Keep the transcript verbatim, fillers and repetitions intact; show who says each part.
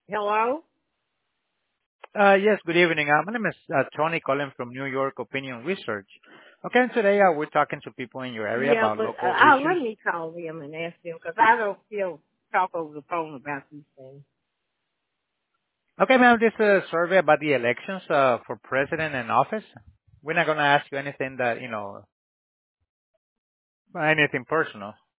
Speaker 1: Hello?
Speaker 2: Uh Yes, good evening. Uh, My name is uh, Tony calling from New York Opinion Research. Okay, and today uh, we're talking to people in your area
Speaker 1: Yeah,
Speaker 2: about
Speaker 1: but uh,
Speaker 2: local
Speaker 1: uh,
Speaker 2: issues.
Speaker 1: let me call them and ask them because I don't feel talk over the phone about these things.
Speaker 2: Okay, ma'am, this is a survey about the elections uh, for president and office. We're not going to ask you anything that, you know, anything personal.